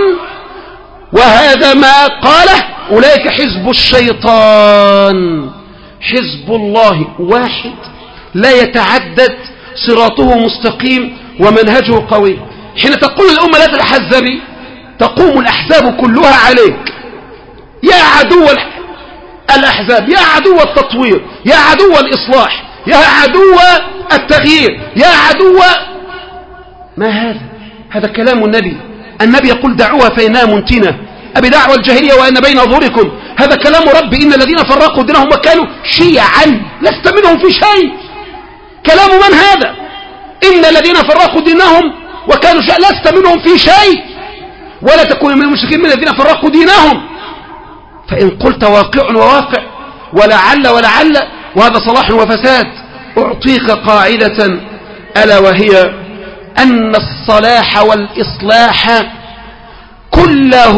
وهذا ما قاله أولئك حزب الشيطان. حزب الله واحد لا يتعدد، صراطه مستقيم ومنهجه قوي. حين تقول الأمة لا تتحزبي تقوم الأحزاب كلها عليك: يا عدو الأحزاب، يا عدو التطوير، يا عدو الإصلاح، يا عدو التغيير، يا عدو. ما هذا؟ هذا كلام النبي. النبي يقول: دعوها فإنها منتنة، أبي دعوى الجاهلية وأن بين ظهوركم. هذا كلام ربي: إن الذين فرقوا دينهم وكانوا شيعا لست منهم في شيء. كلام من هذا؟ إن الذين فرقوا دينهم وكانوا شيعا لست منهم في شيء، ولا تكونوا من المشركين من الذين فرقوا دينهم. فإن قلت واقع وواقع ولعل ولعل وهذا صلاح وفساد، أعطيك قاعدة ألا وهي أن الصلاح والإصلاح كله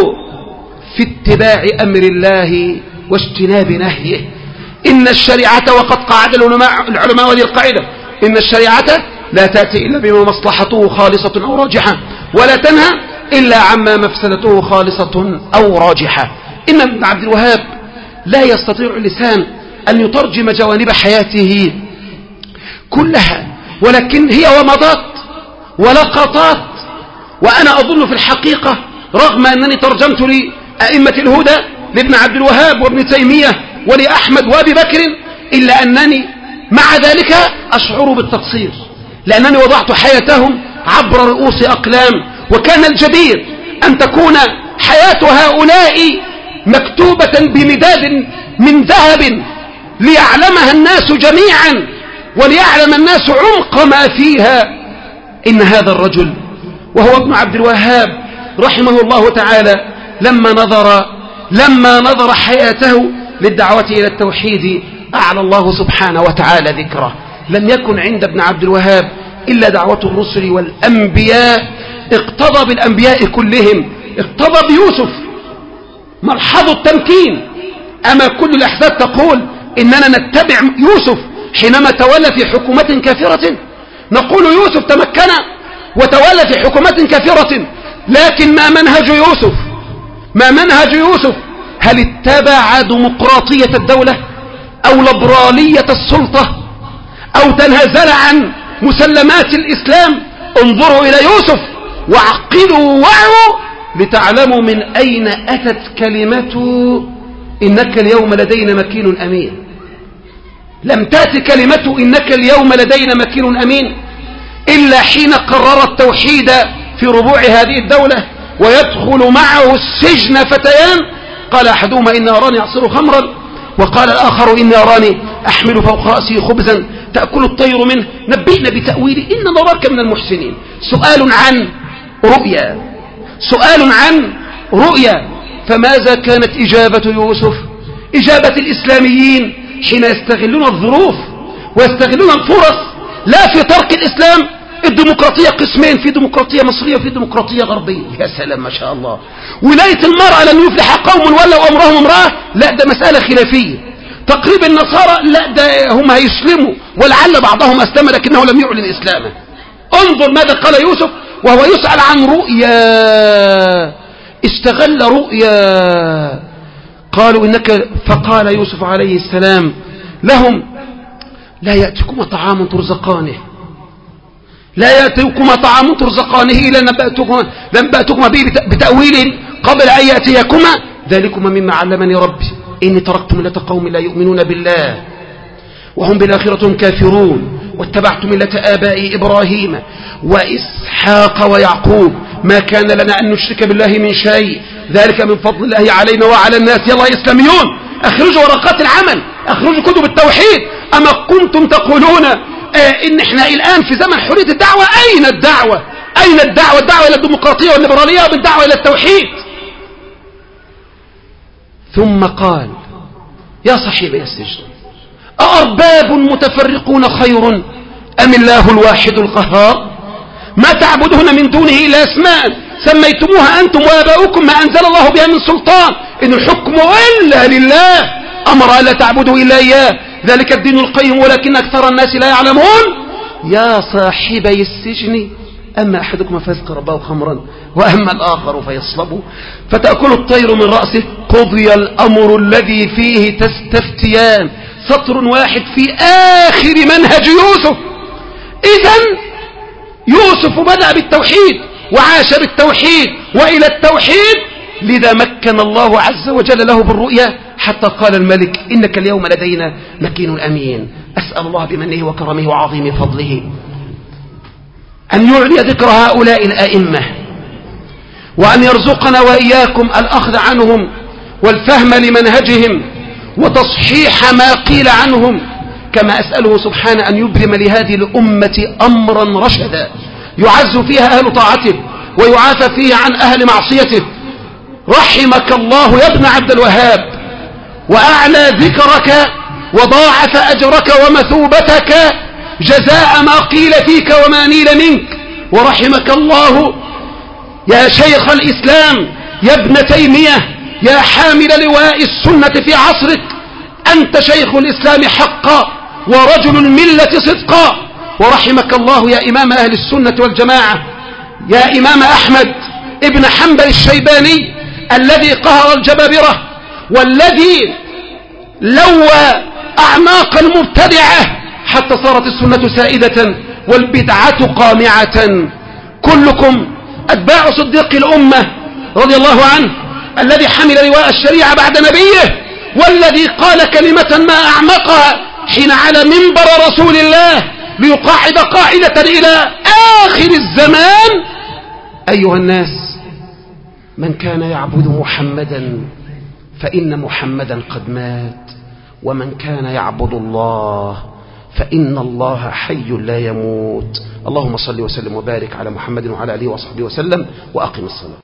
في اتباع أمر الله واجتناب نهيه. إن الشريعة، وقد قاعد العلماء العلماء هذه القاعدة: إن الشريعة لا تأتي إلا بما مصلحته خالصة أو راجحة، ولا تنهى إلا عما مفسدته خالصة أو راجحة. إن ابن عبد الوهاب لا يستطيع اللسان أن يترجم جوانب حياته كلها، ولكن هي ومضات ولقطات. وأنا أظن في الحقيقة رغم أنني ترجمت لأئمة الهدى لابن عبد الوهاب وابن تيمية ولأحمد وأبي بكر، إلا أنني مع ذلك أشعر بالتقصير، لأنني وضعت حياتهم عبر رؤوس أقلام، وكان الجدير أن تكون حياة هؤلاء مكتوبة بمداد من ذهب ليعلمها الناس جميعا وليعلم الناس عمق ما فيها. إن هذا الرجل وهو ابن عبد الوهاب رحمه الله تعالى لما نظر لما نظر حياته للدعوة إلى التوحيد أعلى الله سبحانه وتعالى ذكره. لم يكن عند ابن عبد الوهاب إلا دعوة الرسل والأنبياء، اقتضى بالأنبياء كلهم، اقتضى بيوسف ملحظ التمكين. أما كل الأحزاب تقول إننا نتبع يوسف حينما تولى في حكومة كافرة؟ نقول يوسف تمكن وتولى في حكومة كافرة، لكن ما منهج يوسف؟ ما منهج يوسف؟ هل اتبع ديمقراطية الدولة أو ليبرالية السلطة أو تنازل عن مسلمات الإسلام؟ انظروا إلى يوسف وعقلوا وعوا لتعلموا من أين أتت كلمته إنك اليوم لدينا مكين أمين. لم تأتي كلمة إنك اليوم لدينا مكين أمين إلا حين قرر التوحيد في ربوع هذه الدولة، ويدخل معه السجن فتيان، قال أحدهما إني أراني أعصر خمرا، وقال الآخر إني أراني أحمل فوق رأسي خبزا تأكل الطير منه، نبئنا بتأويله إن نراك من المحسنين. سؤال عن رؤيا، سؤال عن رؤيا. فماذا كانت إجابة يوسف؟ إجابة الإسلاميين حين يستغلون الظروف ويستغلون الفرص، لا في ترك الإسلام. الديمقراطية قسمين، في ديمقراطية مصرية وفي ديمقراطية غربية. يا سلام ما شاء الله. ولاية المرأة لن يفلح قوم ولوا أمرهم امرأة، لا ده مسألة خلافية. تقريب النصارى، لا ده هم هيسلموا، ولعل بعضهم أسلم لكنه لم يعلن إسلامه. انظر ماذا قال يوسف وهو يسأل عن رؤيا، استغل رؤيا. قالوا إنك، فقال يوسف عليه السلام لهم لا يأتيكم طعام ترزقانه، لا يأتيكم طعام ترزقانه إلا نبأتكم به بتأويله قبل أن يأتيكما، ذلكما مما علمني ربي إني تركت ملة قوم لا يؤمنون بالله وهم بالآخرة هم كافرون، واتبعت ملة آبائي إبراهيم وإسحاق ويعقوب، ما كان لنا أن نشرك بالله من شيء، ذلك من فضل الله علينا وعلى الناس. يلا يا إسلاميون أخرجوا ورقات العمل، أخرجوا كتب التوحيد. أما كنتم تقولون آه إن إحنا الآن في زمن حرية الدعوة؟ أين الدعوة؟ أين الدعوة؟ الدعوة إلى الديمقراطية والليبرالية، بالدعوة إلى التوحيد. ثم قال يا صاحبي السجن أأرباب متفرقون خير أم الله الواحد القهار؟ ما تعبدون من دونه إلا أسماء سميتموها أنتم وآباؤكم ما أنزل الله بها من سلطان، إن الحكم إلا لله، أمر ألا تعبدوا إلا إياه، ذلك الدين القيم ولكن أكثر الناس لا يعلمون. يا صاحبي السجن أما أحدكم فيسقي ربه خمرا وأما الآخر فيصلبه فتأكل الطير من رأسه، قضي الأمر الذي فيه تستفتيان. سطر واحد في آخر منهج يوسف. إذن يوسف بدأ بالتوحيد وعاش بالتوحيد وإلى التوحيد، لذا مكن الله عز وجل له بالرؤيا حتى قال الملك إنك اليوم لدينا مكين أمين. أسأل الله بمنه وكرمه وعظيم فضله أن يعلي ذكر هؤلاء الأئمة، وأن يرزقنا وإياكم الأخذ عنهم والفهم لمنهجهم وتصحيح ما قيل عنهم، كما أسأله سبحانه أن يبرم لهذه الأمة أمرا رشدا يعز فيها أهل طاعته ويعافى فيه عن أهل معصيته. رحمك الله يا ابن عبد الوهاب، وأعلى ذكرك وضاعف أجرك ومثوبتك جزاء ما قيل فيك وما نيل منك. ورحمك الله يا شيخ الإسلام يا ابن تيمية يا حامل لواء السنة في عصرك، أنت شيخ الإسلام حقا ورجل الملة صدقا. ورحمك الله يا إمام أهل السنة والجماعة، يا إمام أحمد ابن حنبل الشيباني الذي قهر الجبابرة والذي لوى أعناق المبتدعة حتى صارت السنة سائدة والبدعة قامعة. كلكم أتباع صديق الأمة رضي الله عنه الذي حمل لواء الشريعة بعد نبيه، والذي قال كلمة ما أعمقها حين على منبر رسول الله ليقاعد قاعدة إلى آخر الزمان: أيها الناس، من كان يعبد محمدا فإن محمدا قد مات، ومن كان يعبد الله فإن الله حي لا يموت. اللهم صل وسلم وبارك على محمد وعلى آله وصحبه وسلم، وأقم الصلاة.